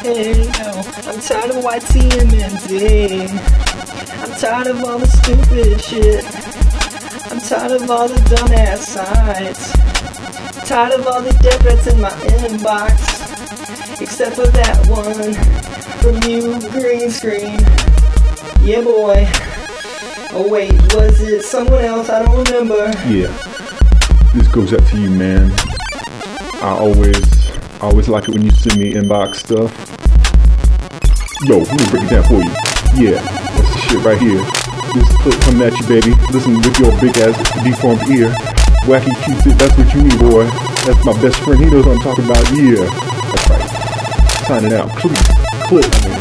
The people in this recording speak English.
I'm tired of YTMND. I'm tired of all the stupid shit. I'm tired of all the dumbass sites. Tired of all the dead threats in my inbox. Except for that one from you, green screen. Yeah, boy. Oh wait, was it someone else? I don't remember. Yeah, this goes out to you, man. I always like it when you send me inbox stuff. Yo, let me break it down for you. Yeah, that's the shit right here. This clip coming at you, baby. Listen with your big ass deformed ear. Wacky Cupid, that's what you need, boy. That's my best friend. He knows what I'm talking about. Yeah, that's right. Signing out. Please, clip.